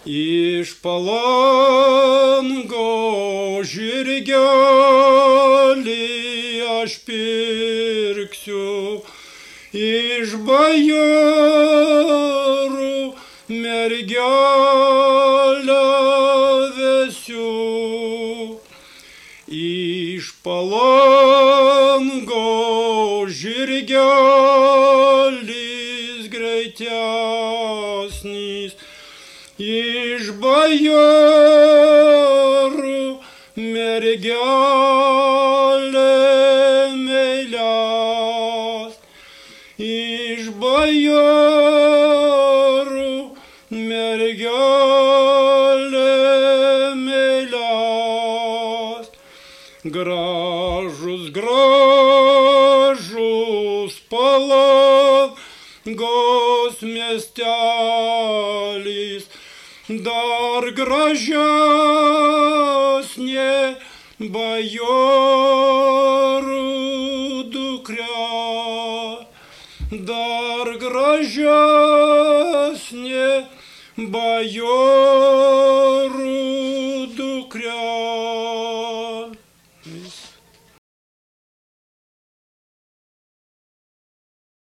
Iš Palango žirgelį aš pirksiu, iš bajorų mergelę vesiu. Iš Palango žirgelis greitesnis, iš bajorų mergelė meilias, iš bajorų mergelė meilias. Gražus, gražus Palangos miestelis, dar gražesnė bajorų dukra, dar gražesnė bajorų dukra.